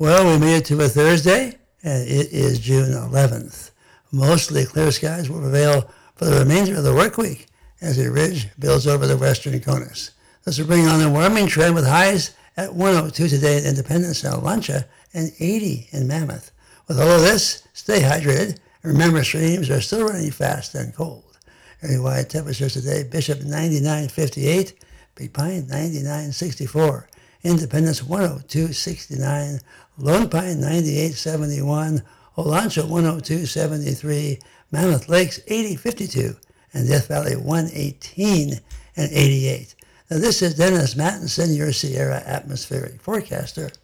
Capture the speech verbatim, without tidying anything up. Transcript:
Well, we made it to a Thursday, and it is June eleventh. Mostly clear skies will prevail for the remainder of the work week as a ridge builds over the western Conus. This will bring on a warming trend with highs at one oh two today in Independence and Olancha and eighty in Mammoth. With all of this, stay hydrated. Remember, streams are still running fast and cold. Area-wide temperatures today, Bishop ninety-nine fifty-eight, Big Pine ninety-nine sixty-four, Independence one oh two sixty-nine, Lone Pine ninety-eight seventy-one, Olancha one oh two seventy-three, Mammoth Lakes eighty fifty-two, and Death Valley one eighteen and eighty-eight. Now this is Dennis Mattinson, your Sierra atmospheric forecaster.